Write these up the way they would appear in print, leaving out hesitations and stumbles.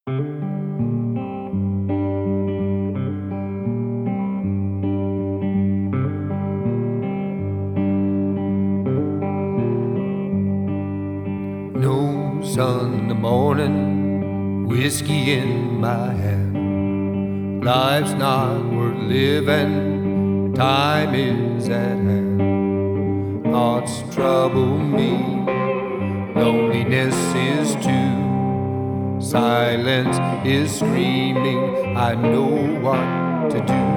No sun in the morning, whiskey in my hand. Life's not worth living, time is at hand. Thoughts trouble me, loneliness is too. Silence is screaming, I know what to do.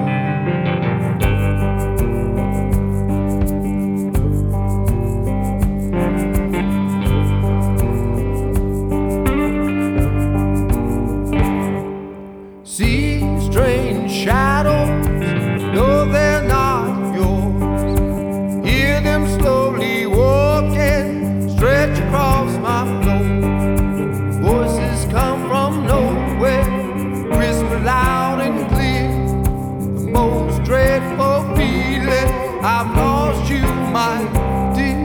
See strange shadows, no they're not yours. Hear them slowly walking, stretch across my floor. Voices come from nowhere, whisper loud and clear. The most dreadful feeling, I've lost you, my dear.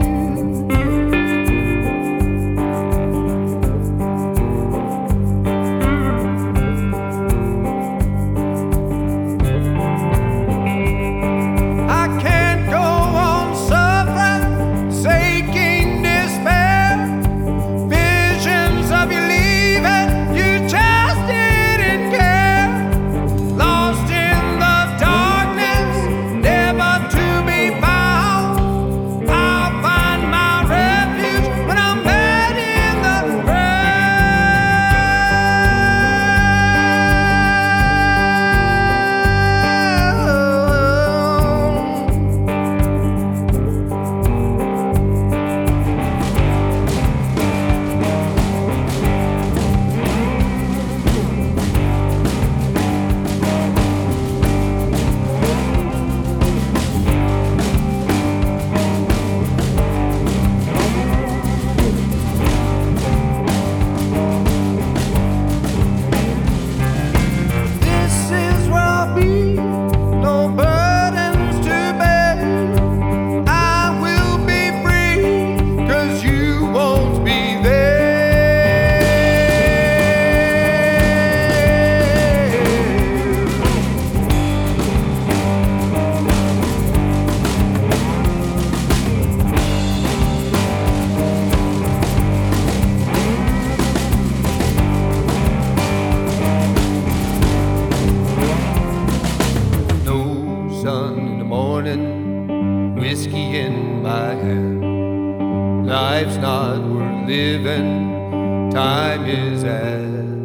Sun in the morning, whiskey in my hand. Life's not worth living, time is at